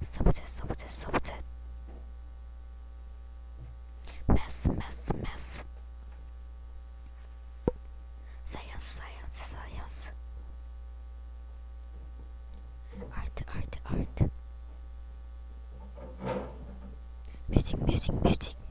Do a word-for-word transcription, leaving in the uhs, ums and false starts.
Subject, subject, subject. Math, math, math. Science, science, science. Art, art, art. Music, music, music.